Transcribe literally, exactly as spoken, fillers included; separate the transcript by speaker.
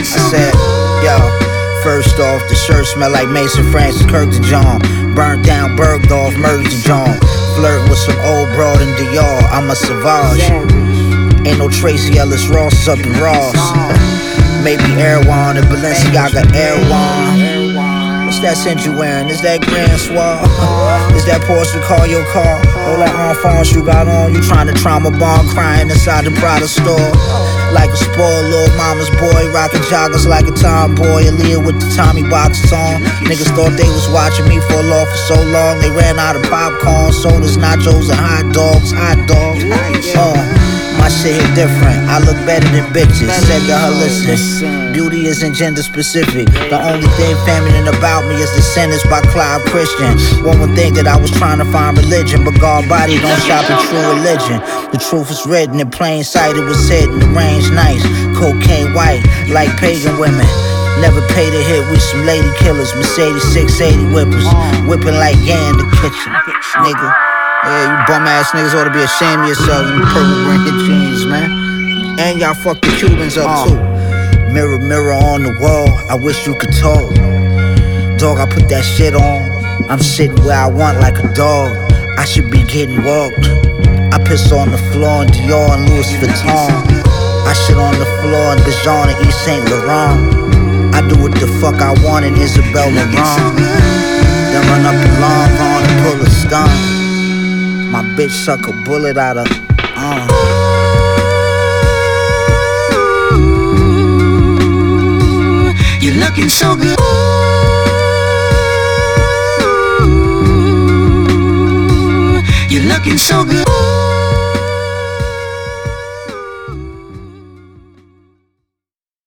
Speaker 1: I said, yo, first off, the shirt smell like Mason Francis Kirk to John. Burnt down Bergdorf, murdered to John. Flirt with some old broad in Dior, I'm a Savage. Ain't no Tracy Ellis Ross up in Ross. Maybe Erewhon and Balenciaga Erewhon. What's that scent you wearing? Is that Grand Soir? Is that Porsche to call your car? All that enfance you got on, you trying to trauma bomb, crying inside the Prada store. Like a spoiled little mama's boy, rocking joggers like a tomboy. Aaliyah with the Tommy boxes on. Niggas thought they was watching me fall off for so long. They ran out of popcorn, sodas, nachos, and hot dogs. Hot dogs. Uh, my shit hit different. I look better than bitches. Said to her, listen, beauty isn't gender specific. The only thing feminine about me is the sentence by Clive Christian. One would think that I was trying to find religion, but God body don't shop in true religion. The truth was written in plain sight. It was hidden, the range nice. Cocaine white, like pagan women. Never paid a hit with some lady killers. Mercedes six eighty whippers, whipping like yeah in the kitchen, nigga. Yeah, you bum ass niggas ought to be ashamed of yourselves in the purple brinket jeans, man. And y'all fuck the Cubans up too. Mirror, mirror on the wall, I wish you could talk. Dog, I put that shit on. I'm sitting where I want like a dog. I should be getting walked. I piss on the floor in Dior and Louis Vuitton. I shit on the floor in Dijon and East Saint Laurent. I do what the fuck I want in Isabel Marant. Then run up the long on and pull a stunt. My bitch suck a bullet out of, uh.
Speaker 2: You're looking so good. You're looking so good.